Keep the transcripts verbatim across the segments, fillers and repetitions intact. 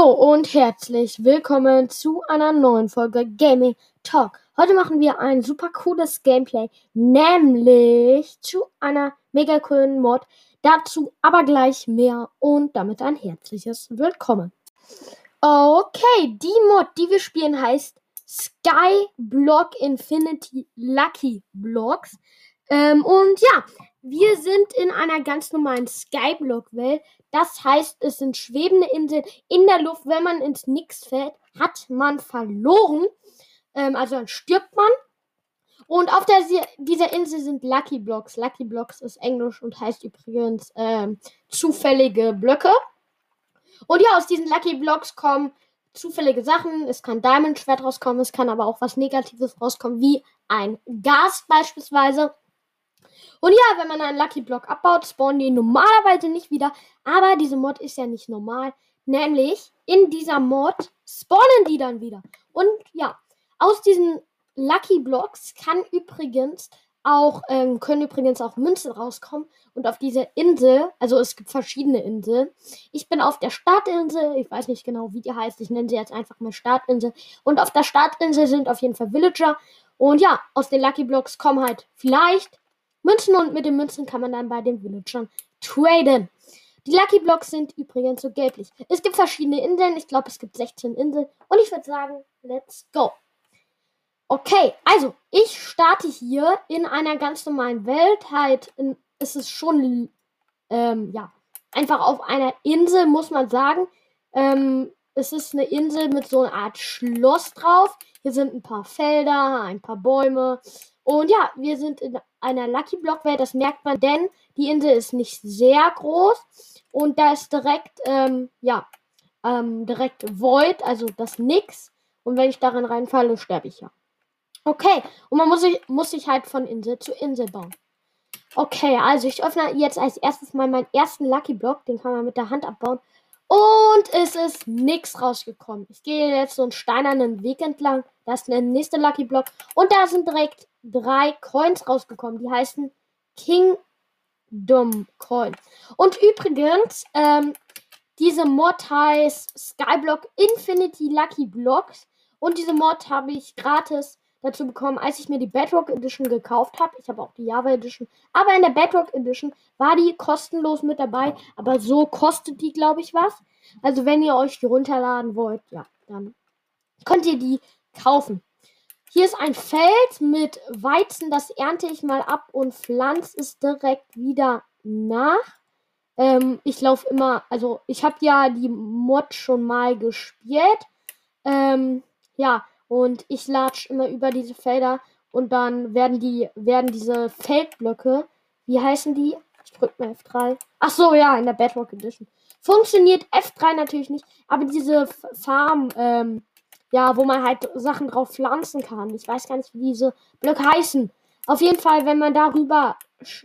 Hallo und herzlich willkommen zu einer neuen Folge Gaming Talk. Heute machen wir ein super cooles Gameplay, nämlich zu einer mega coolen Mod. Dazu aber gleich mehr und damit ein herzliches Willkommen. Okay, die Mod, die wir spielen, heißt Skyblock Infinity Lucky Blocks. Ähm, und ja, wir sind in einer ganz normalen Skyblock-Welt. Das heißt, es sind schwebende Inseln in der Luft. Wenn man ins Nix fällt, hat man verloren. Ähm, also dann stirbt man. Und auf der, dieser Insel sind Lucky Blocks. Lucky Blocks ist Englisch und heißt übrigens ähm, zufällige Blöcke. Und ja, aus diesen Lucky Blocks kommen zufällige Sachen. Es kann Diamond Schwert rauskommen, es kann aber auch was Negatives rauskommen, wie ein Gas beispielsweise. Und ja, wenn man einen Lucky Block abbaut, spawnen die normalerweise nicht wieder. Aber diese Mod ist ja nicht normal. Nämlich, in dieser Mod spawnen die dann wieder. Und ja, aus diesen Lucky Blocks kann übrigens auch, ähm, können übrigens auch Münzen rauskommen. Und auf dieser Insel, also es gibt verschiedene Inseln. Ich bin auf der Startinsel, ich weiß nicht genau, wie die heißt. Ich nenne sie jetzt einfach mal Startinsel. Und auf der Startinsel sind auf jeden Fall Villager. Und ja, aus den Lucky Blocks kommen halt vielleicht Münzen und mit den Münzen kann man dann bei den Villagern traden. Die Lucky Blocks sind übrigens so gelblich. Es gibt verschiedene Inseln. Ich glaube, es gibt sechzehn Inseln. Und ich würde sagen, let's go. Okay, also ich starte hier in einer ganz normalen Welt. Halt, in, es ist schon, ähm, ja, einfach auf einer Insel, muss man sagen. Ähm, es ist eine Insel mit so einer Art Schloss drauf. Hier sind ein paar Felder, ein paar Bäume. Und ja, wir sind in einer Lucky Block Welt, das merkt man, denn die Insel ist nicht sehr groß und da ist direkt, ähm, ja, ähm, direkt Void, also das Nix. Und wenn ich darin reinfalle, sterbe ich ja. Okay, und man muss sich, muss sich halt von Insel zu Insel bauen. Okay, also ich öffne jetzt als erstes mal meinen ersten Lucky Block, den kann man mit der Hand abbauen. Und es ist nichts rausgekommen. Ich gehe jetzt so einen steinernen Weg entlang. Da ist der nächste Lucky Block. Und da sind direkt drei Coins rausgekommen. Die heißen Kingdom Coin. Und übrigens, ähm, diese Mod heißt Skyblock Infinity Lucky Blocks. Und diese Mod habe ich gratis dazu bekommen, als ich mir die Bedrock Edition gekauft habe. Ich habe auch die Java Edition. Aber in der Bedrock Edition war die kostenlos mit dabei. Aber so kostet die, glaube ich, was. Also wenn ihr euch die runterladen wollt, ja, dann könnt ihr die kaufen. Hier ist ein Feld mit Weizen. Das ernte ich mal ab und pflanze es direkt wieder nach. Ähm, ich laufe immer, also ich habe ja die Mod schon mal gespielt. Ähm, ja, und ich latsch immer über diese Felder und dann werden die, werden diese Feldblöcke, wie heißen die? Ich drück mal F drei. Ach so, ja, in der Bedrock Edition. Funktioniert F drei natürlich nicht, aber diese Farm, ähm, ja, wo man halt Sachen drauf pflanzen kann. Ich weiß gar nicht, wie diese Blöcke heißen. Auf jeden Fall, wenn man darüber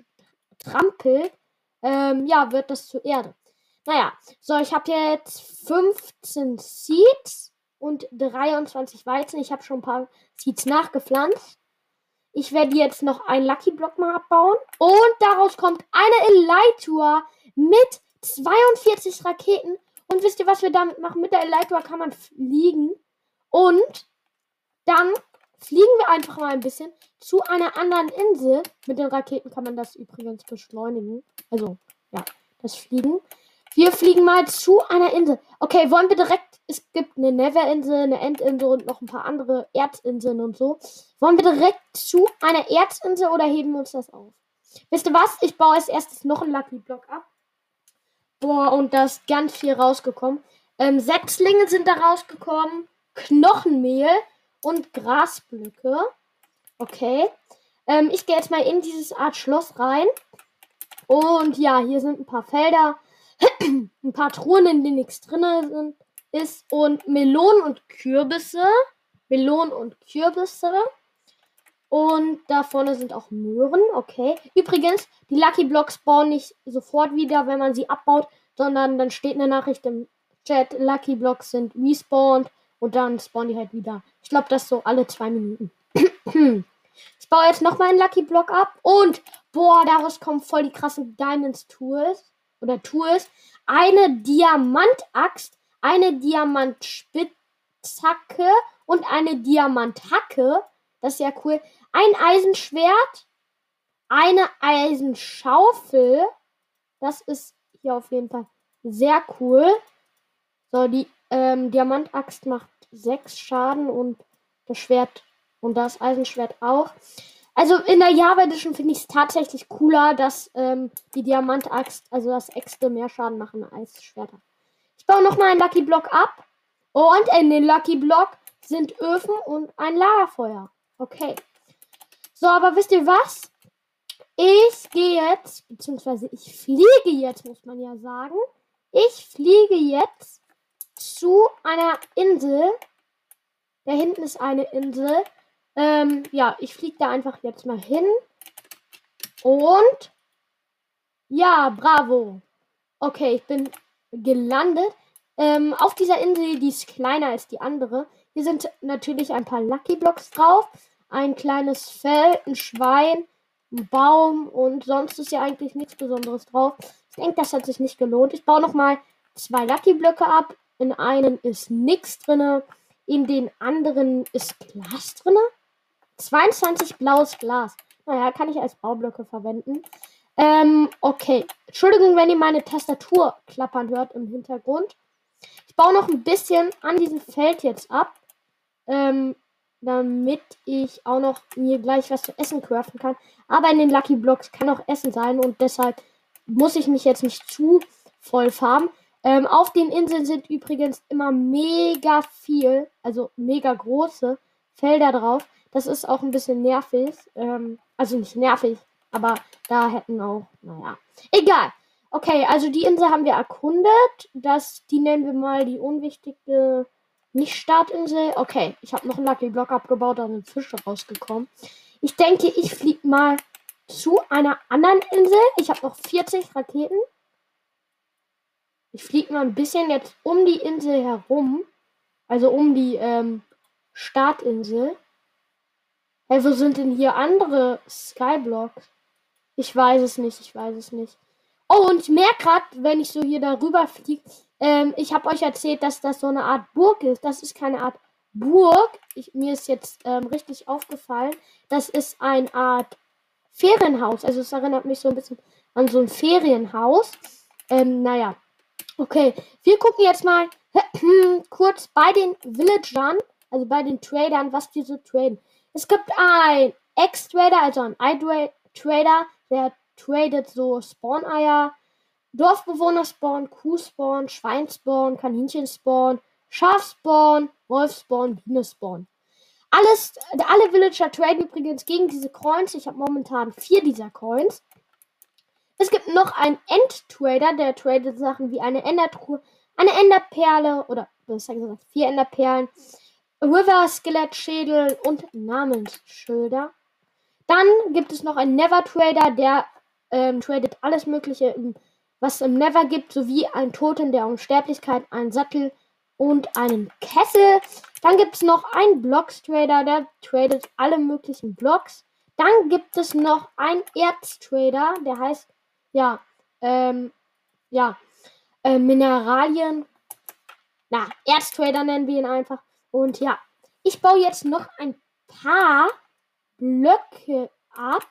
trampelt, ähm, ja, wird das zur Erde. Naja, so, ich habe jetzt fünfzehn Seeds und dreiundzwanzig Weizen. Ich habe schon ein paar Seeds nachgepflanzt. Ich werde jetzt noch einen Lucky Block mal abbauen. Und daraus kommt eine Elytra mit zweiundvierzig Raketen. Und wisst ihr, was wir damit machen? Mit der Elytra kann man fliegen. Und dann fliegen wir einfach mal ein bisschen zu einer anderen Insel. Mit den Raketen kann man das übrigens beschleunigen. Also, ja, das Fliegen. Wir fliegen mal zu einer Insel. Okay, wollen wir direkt, es gibt eine Nether-Insel, eine Endinsel und noch ein paar andere Erzinseln und so. Wollen wir direkt zu einer Erzinsel oder heben wir uns das auf? Wisst ihr was? Ich baue als erstes noch einen Lucky Block ab. Boah, und da ist ganz viel rausgekommen. Ähm, Setzlinge sind da rausgekommen. Knochenmehl und Grasblöcke. Okay. Ähm, ich gehe jetzt mal in dieses Art Schloss rein. Und ja, hier sind ein paar Felder. Ein paar Truhen, in denen nichts drin sind, ist. Und Melonen und Kürbisse. Melonen und Kürbisse. Und da vorne sind auch Möhren. Okay. Übrigens, die Lucky Blocks spawnen nicht sofort wieder, wenn man sie abbaut, sondern dann steht eine Nachricht im Chat, Lucky Blocks sind respawned und dann spawnen die halt wieder. Ich glaube, das so alle zwei Minuten. Ich baue jetzt nochmal einen Lucky Block ab und boah, daraus kommen voll die krassen Diamonds Tools. Oder Tools. Eine Diamantaxt, eine Diamantspitzhacke und eine Diamanthacke. Das ist ja cool. Ein Eisenschwert, eine Eisenschaufel. Das ist hier auf jeden Fall sehr cool. So, die ähm, Diamantaxt macht sechs Schaden und das Schwert und das Eisenschwert auch. Also in der Java Edition finde ich es tatsächlich cooler, dass ähm, die Diamantaxt, also das Äxte, mehr Schaden machen als Schwerter. Ich baue nochmal einen Lucky Block ab. Und in den Lucky Block sind Öfen und ein Lagerfeuer. Okay. So, aber wisst ihr was? Ich gehe jetzt, beziehungsweise ich fliege jetzt, muss man ja sagen. Ich fliege jetzt zu einer Insel. Da hinten ist eine Insel. Ähm, ja, ich fliege da einfach jetzt mal hin. Und ja, bravo. Okay, ich bin gelandet. Ähm, auf dieser Insel, die ist kleiner als die andere. Hier sind natürlich ein paar Lucky Blocks drauf. Ein kleines Feld, ein Schwein, ein Baum und sonst ist ja eigentlich nichts Besonderes drauf. Ich denke, das hat sich nicht gelohnt. Ich baue nochmal zwei Lucky Blöcke ab. In einen ist nichts drin. In den anderen ist Glas drin. zweiundzwanzig blaues Glas. Naja, kann ich als Baublöcke verwenden. Ähm, okay. Entschuldigung, wenn ihr meine Tastatur klappern hört im Hintergrund. Ich baue noch ein bisschen an diesem Feld jetzt ab. Ähm, damit ich auch noch mir gleich was zu essen craften kann. Aber in den Lucky Blocks kann auch Essen sein und deshalb muss ich mich jetzt nicht zu voll farmen. Ähm, auf den Inseln sind übrigens immer mega viel, also mega große Felder drauf. Das ist auch ein bisschen nervig. Ähm, also nicht nervig, aber da hätten auch, naja, egal. Okay, also die Insel haben wir erkundet. Das, die nennen wir mal die unwichtige Nicht-Startinsel. Okay, ich habe noch einen Lucky Block abgebaut, da sind Fische rausgekommen. Ich denke, ich fliege mal zu einer anderen Insel. Ich habe noch vierzig Raketen. Ich fliege mal ein bisschen jetzt um die Insel herum. Also um die ähm, Startinsel. Hey, wo sind denn hier andere Skyblocks? Ich weiß es nicht, ich weiß es nicht. Oh, und ich merke gerade, wenn ich so hier darüber fliege, ähm, ich habe euch erzählt, dass das so eine Art Burg ist. Das ist keine Art Burg. Ich, mir ist jetzt ähm, richtig aufgefallen. Das ist eine Art Ferienhaus. Also es erinnert mich so ein bisschen an so ein Ferienhaus. Ähm, naja. Okay. Wir gucken jetzt mal kurz bei den Villagern, also bei den Tradern, was die so traden. Es gibt ein Egg-Trader, also ein Ei-Trader, der tradet so Spawn-Eier, Dorfbewohner-Spawn, Kuh-Spawn, Schwein-Spawn, Kaninchen-Spawn, Schaf-Spawn, Wolf-Spawn, Biene-Spawn. Alles, alle Villager traden übrigens gegen diese Coins. Ich habe momentan vier dieser Coins. Es gibt noch einen End-Trader, der tradet Sachen wie eine Endertruhe, eine Enderperle oder besser gesagt vier Enderperlen, River-Skelett-Schädel und Namensschilder. Dann gibt es noch einen Never-Trader, der ähm, tradet alles Mögliche, was es im Never gibt, sowie ein Totem der Unsterblichkeit, einen Sattel und einen Kessel. Dann gibt es noch einen Blocks-Trader, der tradet alle möglichen Blocks. Dann gibt es noch einen Erz-Trader, der heißt, ja, ähm, ja, äh, Mineralien. Na, Erz-Trader nennen wir ihn einfach. Und ja, ich baue jetzt noch ein paar Blöcke ab.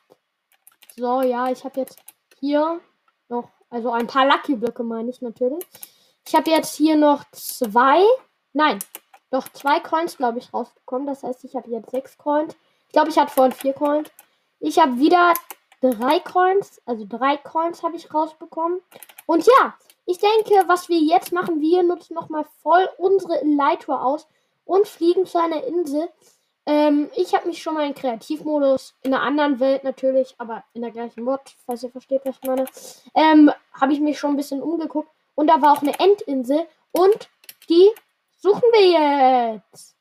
So, ja, ich habe jetzt hier noch, also ein paar Lucky Blöcke meine ich natürlich. Ich habe jetzt hier noch zwei, nein, doch zwei Coins, glaube ich, rausbekommen. Das heißt, ich habe jetzt sechs Coins. Ich glaube, ich hatte vorhin vier Coins. Ich habe wieder drei Coins, also drei Coins habe ich rausbekommen. Und ja, ich denke, was wir jetzt machen, wir nutzen nochmal voll unsere Elytra aus und fliegen zu einer Insel. Ähm, ich habe mich schon mal in Kreativmodus, in einer anderen Welt natürlich, aber in der gleichen Mod, falls ihr versteht, was ich meine, ähm, habe ich mich schon ein bisschen umgeguckt. Und da war auch eine Endinsel und die suchen wir jetzt.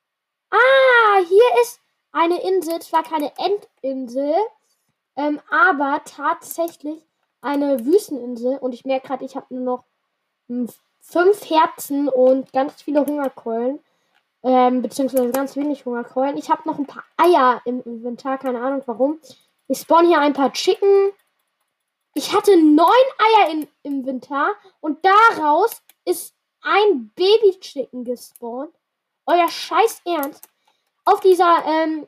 Ah, hier ist eine Insel, zwar keine Endinsel, ähm, aber tatsächlich eine Wüsteninsel. Und ich merke gerade, ich habe nur noch hm, fünf Herzen und ganz viele Hungerkeulen. Ähm, beziehungsweise ganz wenig Hungerkeulen. Ich habe noch ein paar Eier im Inventar, keine Ahnung warum. Ich spawn hier ein paar Chicken. Ich hatte neun Eier im Inventar und daraus ist ein Baby-Chicken gespawnt. Euer scheiß Ernst. Auf dieser, ähm,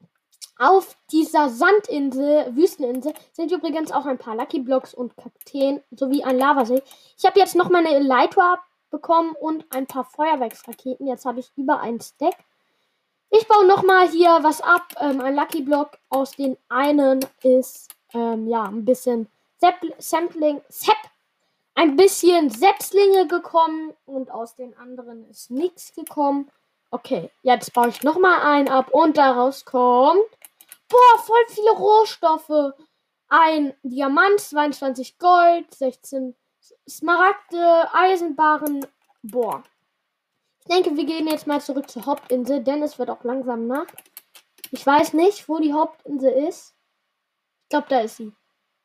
auf dieser Sandinsel, Wüsteninsel, sind übrigens auch ein paar Lucky Blocks und Kakteen sowie ein Lavasee. Ich habe jetzt noch meine Elytra bekommen und ein paar Feuerwerksraketen. Jetzt habe ich über einen Stack. Ich baue nochmal hier was ab. Ähm, ein Lucky Block. Aus den einen ist, ähm, ja, ein bisschen Sepp- Sampling, Sepp, ein bisschen Setzlinge gekommen und aus den anderen ist nichts gekommen. Okay, jetzt baue ich nochmal einen ab und daraus kommt, boah, voll viele Rohstoffe. Ein Diamant, zweiundzwanzig Gold, sechzehn Smaragde, Eisenbarren, boah. Ich denke, wir gehen jetzt mal zurück zur Hauptinsel, denn es wird auch langsam Nacht. Ich weiß nicht, wo die Hauptinsel ist. Ich glaube, da ist sie.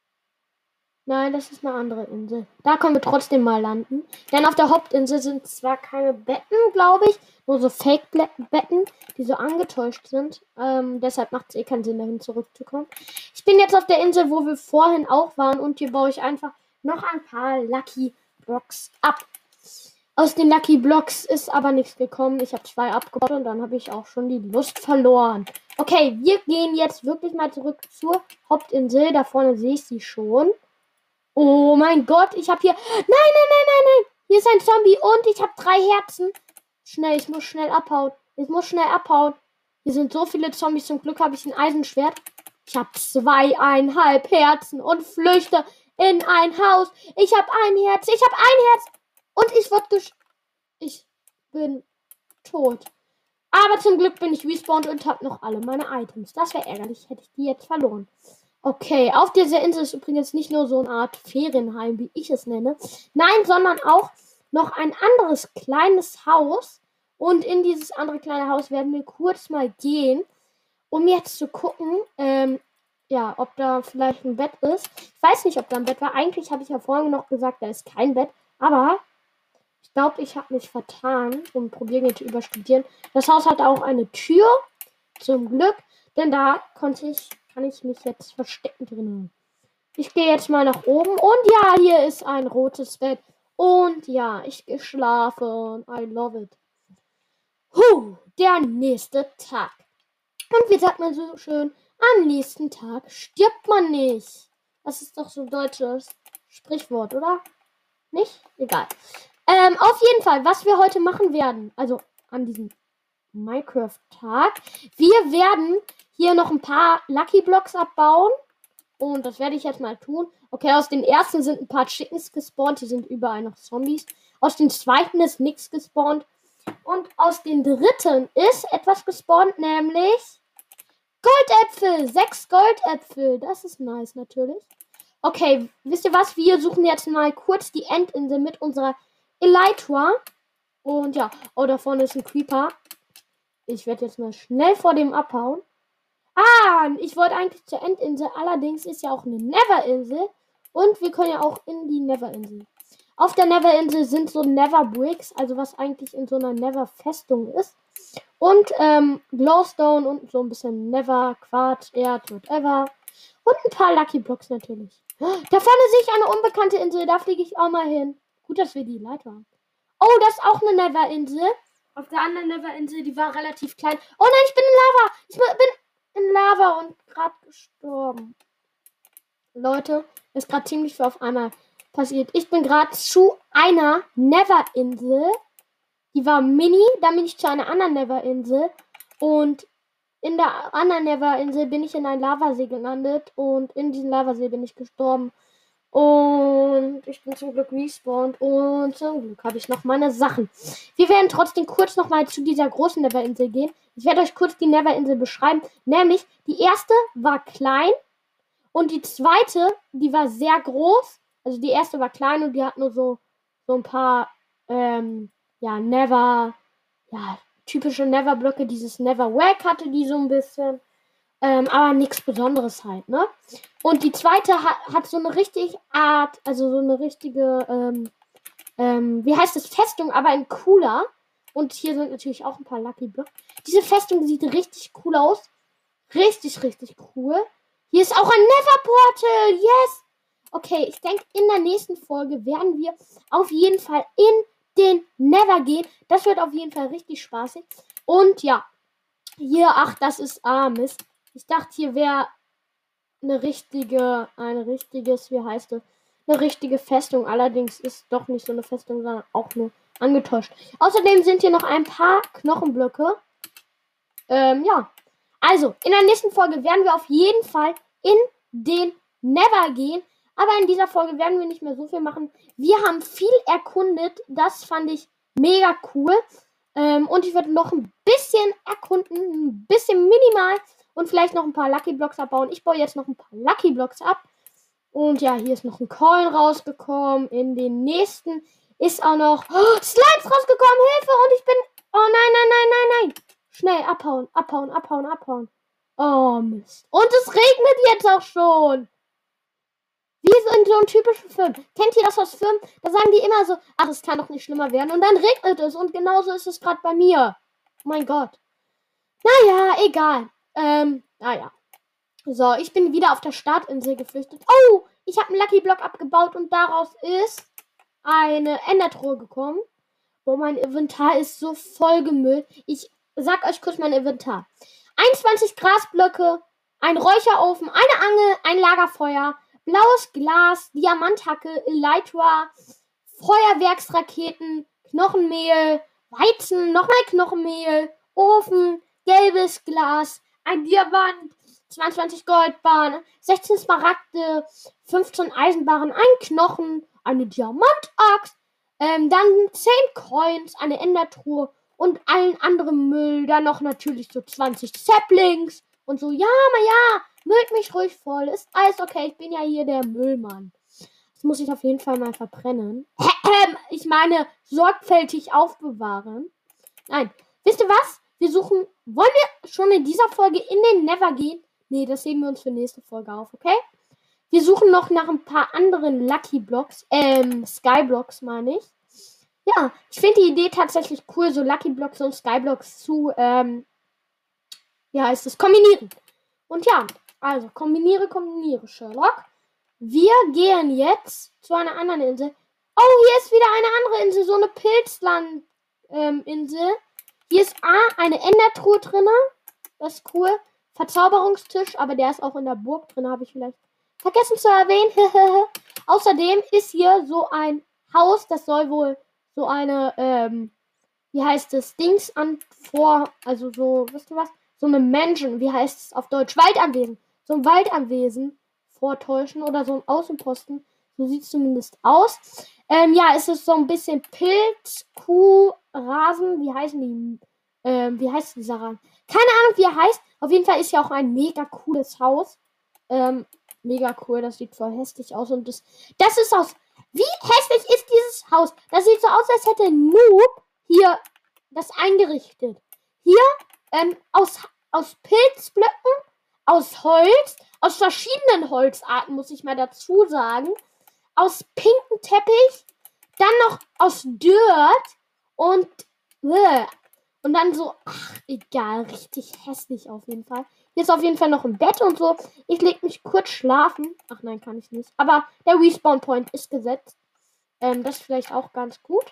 Nein, das ist eine andere Insel. Da können wir trotzdem mal landen. Denn auf der Hauptinsel sind zwar keine Betten, glaube ich, nur so Fake-Betten, die so angetäuscht sind. Ähm, deshalb macht es eh keinen Sinn, dahin zurückzukommen. Ich bin jetzt auf der Insel, wo wir vorhin auch waren. Und hier baue ich einfach noch ein paar Lucky Blocks ab. Aus den Lucky Blocks ist aber nichts gekommen. Ich habe zwei abgebaut und dann habe ich auch schon die Lust verloren. Okay, wir gehen jetzt wirklich mal zurück zur Hauptinsel. Da vorne sehe ich sie schon. Oh mein Gott, ich habe hier... Nein, nein, nein, nein, nein. Hier ist ein Zombie und ich habe drei Herzen. Schnell, ich muss schnell abhauen. Ich muss schnell abhauen. Hier sind so viele Zombies. Zum Glück habe ich ein Eisenschwert. Ich habe zweieinhalb Herzen und flüchte in ein Haus. Ich habe ein Herz. Ich habe ein Herz. Und ich wurde gesch... Ich bin tot. Aber zum Glück bin ich respawned und habe noch alle meine Items. Das wäre ärgerlich, hätte ich die jetzt verloren. Okay, auf dieser Insel ist übrigens nicht nur so eine Art Ferienheim, wie ich es nenne. Nein, sondern auch noch ein anderes kleines Haus. Und in dieses andere kleine Haus werden wir kurz mal gehen, um jetzt zu gucken, ähm, ja, ob da vielleicht ein Bett ist. Ich weiß nicht, ob da ein Bett war. Eigentlich habe ich ja vorhin noch gesagt, da ist kein Bett. Aber ich glaube, ich habe mich vertan und probiere jetzt zu überstudieren. Das Haus hat auch eine Tür, zum Glück, denn da konnte ich... kann ich mich jetzt verstecken drinnen. Ich gehe jetzt mal nach oben. Und ja, hier ist ein rotes Bett. Und ja, ich gehe schlafen. I love it. Huh, der nächste Tag. Und wie sagt man so schön, am nächsten Tag stirbt man nicht. Das ist doch so ein deutsches Sprichwort, oder? Nicht? Egal. Ähm, auf jeden Fall, was wir heute machen werden, also an diesem Minecraft-Tag, wir werden hier noch ein paar Lucky Blocks abbauen. Und das werde ich jetzt mal tun. Okay, aus den ersten sind ein paar Chickens gespawnt. Hier sind überall noch Zombies. Aus den zweiten ist nichts gespawnt. Und aus den dritten ist etwas gespawnt, nämlich Goldäpfel. Sechs Goldäpfel. Das ist nice natürlich. Okay, wisst ihr was? Wir suchen jetzt mal kurz die Endinsel mit unserer Elytra. Und ja, oh, da vorne ist ein Creeper. Ich werde jetzt mal schnell vor dem abhauen. Ah, ich wollte eigentlich zur Endinsel. Allerdings ist ja auch eine Neverinsel. Und wir können ja auch in die Neverinsel. Auf der Neverinsel sind so Nether Bricks, also was eigentlich in so einer Nether-Festung ist. Und ähm, Glowstone und so ein bisschen Nether, Quarz, Erd, whatever. Und ein paar Lucky Blocks natürlich. Da vorne sehe ich eine unbekannte Insel. Da fliege ich auch mal hin. Gut, dass wir die Leiter haben. Oh, das ist auch eine Neverinsel. Auf der anderen Neverinsel, die war relativ klein. Oh nein, ich bin in Lava. Ich bin in Lava und gerade gestorben. Leute, ist gerade ziemlich viel auf einmal passiert. Ich bin gerade zu einer Neverinsel. Die war mini. Dann bin ich zu einer anderen Neverinsel. Und in der anderen Neverinsel bin ich in einen Lavasee gelandet. Und in diesem Lavasee bin ich gestorben. Und ich bin zum Glück respawned. Und zum Glück habe ich noch meine Sachen. Wir werden trotzdem kurz nochmal zu dieser großen Neverinsel gehen. Ich werde euch kurz die Neverinsel beschreiben. Nämlich, die erste war klein. Und die zweite, die war sehr groß. Also die erste war klein und die hat nur so, so ein paar, ähm, ja, Never, ja, typische Never-Blöcke. Dieses Never-Wag hatte die so ein bisschen. Ähm, aber nichts Besonderes halt, ne? Und die zweite hat, hat so eine richtig Art, also so eine richtige, ähm, ähm, wie heißt das? Festung, aber in cooler. Und hier sind natürlich auch ein paar Lucky Blocks. Diese Festung sieht richtig cool aus. Richtig, richtig cool. Hier ist auch ein Nether-Portal. Yes! Okay, ich denke, in der nächsten Folge werden wir auf jeden Fall in den Nether gehen. Das wird auf jeden Fall richtig spaßig. Und ja, hier, ach, das ist ah, Mist. Ich dachte, hier wäre eine richtige, ein richtiges, wie heißt es, eine richtige Festung. Allerdings ist doch nicht so eine Festung, sondern auch nur angetäuscht. Außerdem sind hier noch ein paar Knochenblöcke. Ähm, ja. Also, in der nächsten Folge werden wir auf jeden Fall in den Nether gehen. Aber in dieser Folge werden wir nicht mehr so viel machen. Wir haben viel erkundet. Das fand ich mega cool. Ähm, und ich werde noch ein bisschen erkunden. Ein bisschen minimal. Und vielleicht noch ein paar Lucky Blocks abbauen. Ich baue jetzt noch ein paar Lucky Blocks ab. Und ja, hier ist noch ein Coin rausgekommen. In den nächsten ist auch noch oh, Slimes rausgekommen. Hilfe! Und ich bin... Oh nein, nein, nein, nein, nein. Schnell abhauen, abhauen, abhauen, abhauen. Oh Mist. Und es regnet jetzt auch schon. Wie so in so einem typischen Film. Kennt ihr das aus Filmen? Da sagen die immer so, ach, es kann doch nicht schlimmer werden. Und dann regnet es. Und genauso ist es gerade bei mir. Oh mein Gott. Naja, egal. Ähm, naja. So, ich bin wieder auf der Startinsel geflüchtet. Oh, ich habe einen Lucky Block abgebaut und daraus ist eine Endertruhe gekommen. Boah, mein Inventar ist so voll gemüllt. Ich sag euch kurz mein Inventar. einundzwanzig Grasblöcke, ein Räucherofen, eine Angel, ein Lagerfeuer, blaues Glas, Diamanthacke, Elytra, Feuerwerksraketen, Knochenmehl, Weizen, nochmal Knochenmehl, Ofen, gelbes Glas, ein Diamant, zweiundzwanzig Goldbarren, sechzehn Smaragde, fünfzehn Eisenbarren, ein Knochen, eine Diamantaxt, ähm, dann zehn Coins, eine Endertruhe und allen anderen Müll. Dann noch natürlich so zwanzig Saplings und so. Ja, ma ja, müllt mich ruhig voll. Ist alles okay, ich bin ja hier der Müllmann. Das muss ich auf jeden Fall mal verbrennen. Ich meine, sorgfältig aufbewahren. Nein, wisst ihr was? Wir suchen, wollen wir schon in dieser Folge in den Nether gehen? Nee, das heben wir uns für nächste Folge auf, okay? Wir suchen noch nach ein paar anderen Lucky Blocks, ähm, Skyblocks meine ich. Ja, ich finde die Idee tatsächlich cool, so Lucky Blocks und Skyblocks zu, ähm, wie heißt es, kombinieren. Und ja, also kombiniere, kombiniere, Sherlock. Wir gehen jetzt zu einer anderen Insel. Oh, hier ist wieder eine andere Insel, so eine Pilzland-Insel. Ähm, hier ist A, eine Endertruhe drin. Das ist cool. Verzauberungstisch, aber der ist auch in der Burg drin, habe ich vielleicht vergessen zu erwähnen. Außerdem ist hier so ein Haus, das soll wohl so eine, ähm, wie heißt es, Dings an vor, also so, wisst ihr was? So eine Mansion, wie heißt es auf Deutsch? Waldanwesen. So ein Waldanwesen vortäuschen oder so ein Außenposten. So sieht es zumindest aus. Ähm, ja, es ist so ein bisschen Pilz, Kuh, Rasen, wie heißen die? Ähm, wie heißt dieser Rasen? Keine Ahnung, wie er heißt. Auf jeden Fall ist ja auch ein mega cooles Haus. Ähm, mega cool, das sieht voll hässlich aus. Und das, das ist aus. Wie hässlich ist dieses Haus? Das sieht so aus, als hätte Noob hier das eingerichtet. Hier ähm, aus, aus Pilzblöcken, aus Holz, aus verschiedenen Holzarten, muss ich mal dazu sagen. Aus pinkem Teppich, dann noch aus Dirt und äh, und dann so, ach, egal, richtig hässlich auf jeden Fall. Hier ist auf jeden Fall noch ein Bett und so. Ich leg mich kurz schlafen. Ach nein, kann ich nicht. Aber der Respawn-Point ist gesetzt. Ähm, das ist vielleicht auch ganz gut.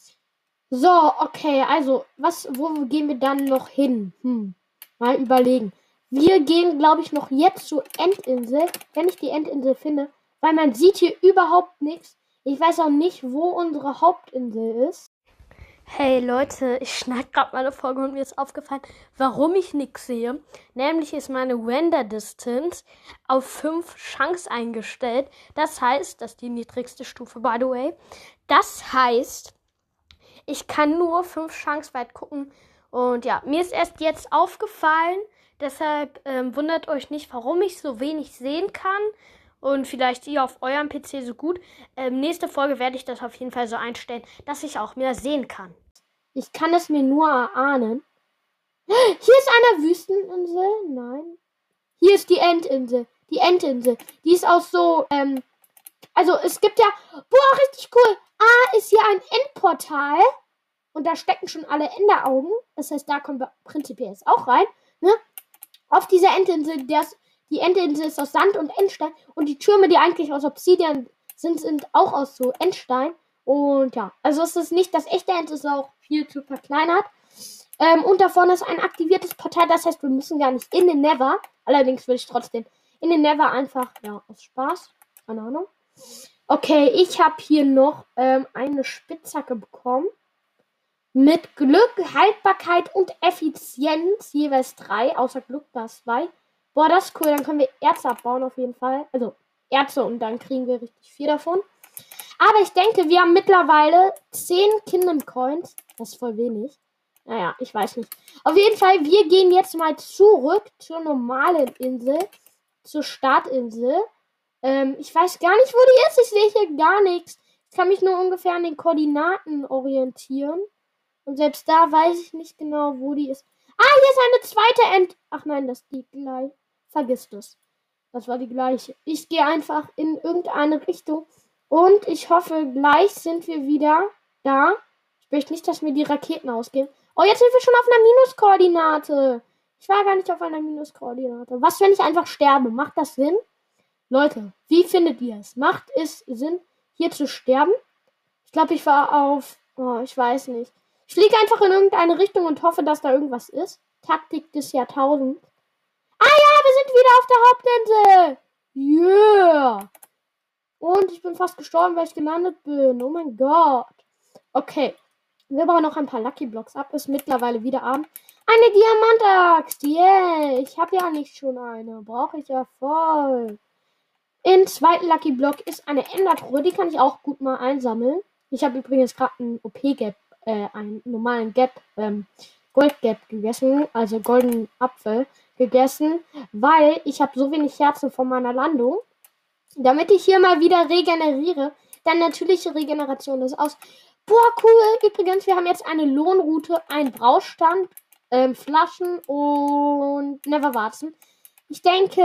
So, okay, also, was, wo gehen wir dann noch hin? Hm, mal überlegen. Wir gehen, glaube ich, noch jetzt zur Endinsel, wenn ich die Endinsel finde. Weil man sieht hier überhaupt nichts. Ich weiß auch nicht, wo unsere Hauptinsel ist. Hey Leute, ich schneide gerade meine Folge und mir ist aufgefallen, warum ich nichts sehe. Nämlich ist meine Render Distance auf fünf Chance eingestellt. Das heißt, das ist die niedrigste Stufe, by the way. Das heißt, ich kann nur fünf Chance weit gucken. Und ja, mir ist erst jetzt aufgefallen. Deshalb ähm, wundert euch nicht, warum ich so wenig sehen kann. Und vielleicht ihr auf eurem P C so gut. Ähm, nächste Folge werde ich das auf jeden Fall so einstellen, dass ich auch mehr sehen kann. Ich kann es mir nur erahnen. Hier ist eine Wüsteninsel. Nein. Hier ist die Endinsel. Die Endinsel. Die ist auch so, ähm, also es gibt ja, boah, richtig cool. Ah, ist hier ein Endportal. Und da stecken schon alle Enderaugen. Das heißt, da kommen wir prinzipiell jetzt auch rein. Ne? Auf dieser Endinsel, das, die Endinsel ist aus Sand und Endstein. Und die Türme, die eigentlich aus Obsidian sind, sind auch aus so Endstein. Und ja, also es ist nicht das echte End, es ist auch viel zu verkleinert. Ähm, und da vorne ist ein aktiviertes Portal, das heißt, wir müssen gar nicht in den Nether. Allerdings würde ich trotzdem in den Nether einfach, ja, aus Spaß. Keine Ahnung. Okay, ich habe hier noch ähm, eine Spitzhacke bekommen. Mit Glück, Haltbarkeit und Effizienz jeweils drei, außer Glück war es zwei. Boah, das ist cool, dann können wir Erze abbauen auf jeden Fall. Also Erze und dann kriegen wir richtig viel davon. Aber ich denke, wir haben mittlerweile zehn Kingdom Coins. Das ist voll wenig. Naja, ich weiß nicht. Auf jeden Fall, wir gehen jetzt mal zurück zur normalen Insel. Zur Startinsel. Ähm, ich weiß gar nicht, wo die ist. Ich sehe hier gar nichts. Ich kann mich nur ungefähr an den Koordinaten orientieren. Und selbst da weiß ich nicht genau, wo die ist. Ah, hier ist eine zweite End. Ach nein, das ist die gleich. Vergiss das. Das war die gleiche. Ich gehe einfach in irgendeine Richtung. Und ich hoffe, gleich sind wir wieder da. Ich möchte nicht, dass mir die Raketen ausgehen. Oh, jetzt sind wir schon auf einer Minuskoordinate. Ich war gar nicht auf einer Minuskoordinate. Was, wenn ich einfach sterbe? Macht das Sinn? Leute, wie findet ihr es? Macht es Sinn, hier zu sterben? Ich glaube, ich war auf... Oh, ich weiß nicht. Ich fliege einfach in irgendeine Richtung und hoffe, dass da irgendwas ist. Taktik des Jahrtausends. Ah ja, wir sind wieder auf der Hauptinsel. Yeah. Und ich bin fast gestorben, weil ich gelandet bin. Oh mein Gott. Okay. Wir bauen noch ein paar Lucky Blocks ab. Ist mittlerweile wieder Abend. Eine Diamantaxt. Yeah. Ich habe ja nicht schon eine. Brauche ich ja voll. Im zweiten Lucky Block ist eine Endertruhe. Die kann ich auch gut mal einsammeln. Ich habe übrigens gerade einen O P-Gap, äh, einen normalen Gap, ähm, Gold-Gap gegessen. Also goldenen Apfel gegessen. Weil ich habe so wenig Herzen von meiner Landung. Damit ich hier mal wieder regeneriere. Dann natürliche Regeneration ist aus. Boah, cool. Übrigens, wir haben jetzt eine Lohnroute, einen Braustand, ähm, Flaschen und Neverwarzen. Ich denke,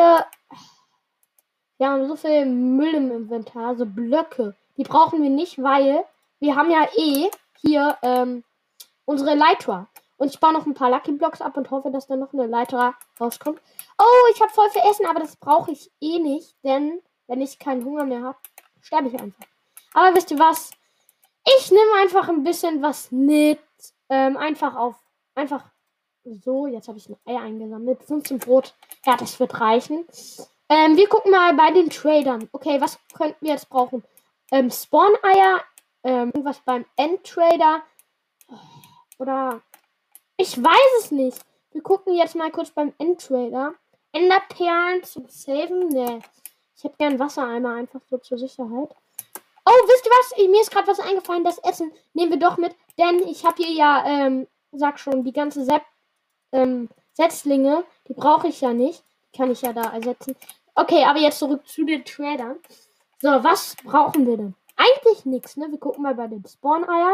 wir haben so viel Müll im Inventar, so Blöcke. Die brauchen wir nicht, weil wir haben ja eh hier ähm, unsere Leiter. Und ich baue noch ein paar Lucky Blocks ab und hoffe, dass da noch eine Leiter rauskommt. Oh, ich habe voll viel Essen, aber das brauche ich eh nicht, denn wenn ich keinen Hunger mehr habe, sterbe ich einfach. Aber wisst ihr was? Ich nehme einfach ein bisschen was mit. Ähm, einfach auf. Einfach so. Jetzt habe ich ein Ei eingesammelt. fünfzehn Brot. Ja, das wird reichen. Ähm, wir gucken mal bei den Tradern. Okay, was könnten wir jetzt brauchen? Ähm, Spawn-Eier. Ähm, irgendwas beim Endtrader. Oder. Ich weiß es nicht. Wir gucken jetzt mal kurz beim Endtrader. Enderperlen zum Saven? Nee. Ich hätte gern Wassereimer einfach so zur Sicherheit. Oh, wisst ihr was? Mir ist gerade was eingefallen. Das Essen nehmen wir doch mit. Denn ich habe hier ja, ähm, sag schon, die ganze Sepp, ähm, Setzlinge. Die brauche ich ja nicht. Die kann ich ja da ersetzen. Okay, aber jetzt zurück zu den Tradern. So, was brauchen wir denn? Eigentlich nichts, ne? Wir gucken mal bei den Spawn-Eiern.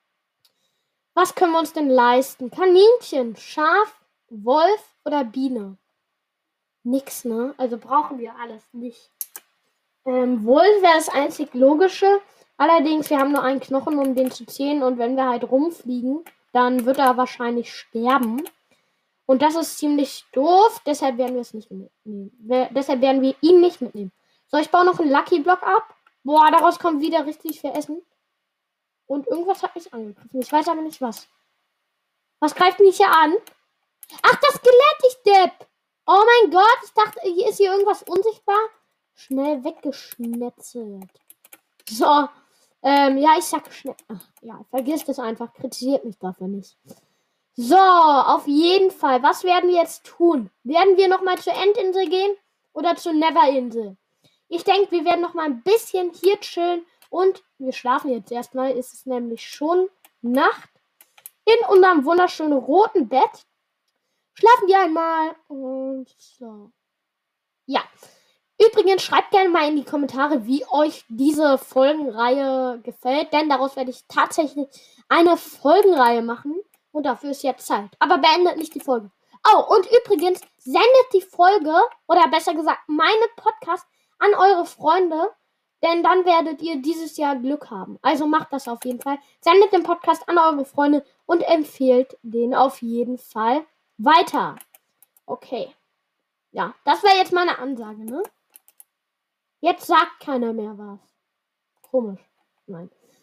Was können wir uns denn leisten? Kaninchen, Schaf, Wolf oder Biene? Nix, ne? Also brauchen wir alles nicht. Ähm, Wolf wäre das einzig Logische. Allerdings, wir haben nur einen Knochen, um den zu zählen. Und wenn wir halt rumfliegen, dann wird er wahrscheinlich sterben. Und das ist ziemlich doof. Deshalb werden wir es nicht mitnehmen. Wir, deshalb werden wir ihn nicht mitnehmen. So, ich baue noch einen Lucky Block ab. Boah, daraus kommt wieder richtig viel Essen. Und irgendwas hat mich angegriffen. Ich weiß aber nicht was. Was greift mich hier an? Ach, das Skelett, ich Depp. Oh mein Gott, ich dachte, hier ist hier irgendwas unsichtbar. Schnell weggeschnetzelt. So. Ähm, ja, ich sag schnell. Ach, ja, vergiss das einfach. Kritisiert mich dafür nicht. So, auf jeden Fall. Was werden wir jetzt tun? Werden wir nochmal zur Endinsel gehen oder zur Neverinsel? Ich denke, wir werden nochmal ein bisschen hier chillen und wir schlafen jetzt erstmal. Es ist nämlich schon Nacht. In unserem wunderschönen roten Bett. Schlafen wir einmal und so. Ja. Übrigens, schreibt gerne mal in die Kommentare, wie euch diese Folgenreihe gefällt, denn daraus werde ich tatsächlich eine Folgenreihe machen und dafür ist jetzt Zeit. Aber beendet nicht die Folge. Oh, und übrigens, sendet die Folge, oder besser gesagt, meine Podcast an eure Freunde, denn dann werdet ihr dieses Jahr Glück haben. Also macht das auf jeden Fall. Sendet den Podcast an eure Freunde und empfehlt den auf jeden Fall weiter. Okay. Ja, das wäre jetzt meine Ansage, ne? Jetzt sagt keiner mehr was. Komisch. Nein.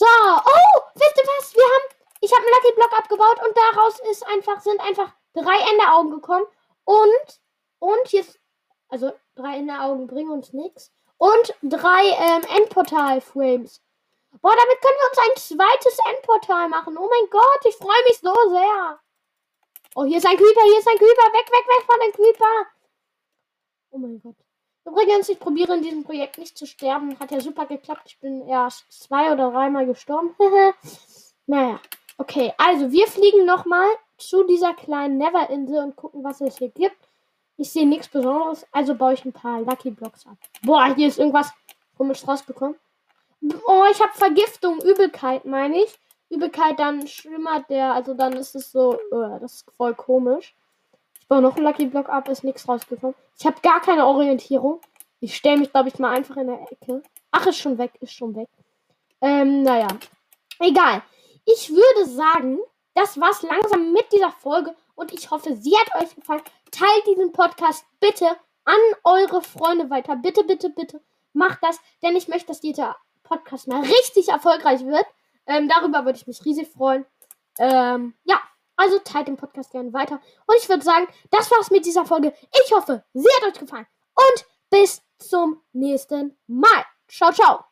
So, oh, wisst ihr was? Wir haben, ich habe einen Lucky Block abgebaut und daraus ist einfach, sind einfach drei Enderaugen gekommen. Und, und hier ist, also drei Enderaugen bringen uns nichts. Und drei ähm, Endportal-Frames. Boah, damit können wir uns ein zweites Endportal machen. Oh mein Gott, ich freue mich so sehr. Oh, hier ist ein Creeper, hier ist ein Creeper. Weg, weg, weg von dem Creeper. Oh mein Gott. Übrigens, ich probiere in diesem Projekt nicht zu sterben. Hat ja super geklappt. Ich bin erst zwei oder dreimal gestorben. Naja, okay. Also, wir fliegen nochmal zu dieser kleinen Never-Insel und gucken, was es hier gibt. Ich sehe nichts Besonderes, also baue ich ein paar Lucky Blocks ab. Boah, hier ist irgendwas komisch rausgekommen. Oh, ich habe Vergiftung, Übelkeit, meine ich. Übelkeit, dann schimmert der, also dann ist es so, uh, das ist voll komisch. Ich baue noch einen Lucky Block ab, ist nichts rausgekommen. Ich habe gar keine Orientierung. Ich stelle mich, glaube ich, mal einfach in der Ecke. Ach, ist schon weg, ist schon weg. Ähm, naja. Egal. Ich würde sagen, das war's langsam mit dieser Folge und ich hoffe, sie hat euch gefallen. Teilt diesen Podcast bitte an eure Freunde weiter. Bitte, bitte, bitte macht das, denn ich möchte, dass dieser Podcast mal richtig erfolgreich wird. Ähm, darüber würde ich mich riesig freuen. Ähm, ja, also teilt den Podcast gerne weiter. Und ich würde sagen, das war's mit dieser Folge. Ich hoffe, sie hat euch gefallen. Und bis zum nächsten Mal. Ciao, ciao.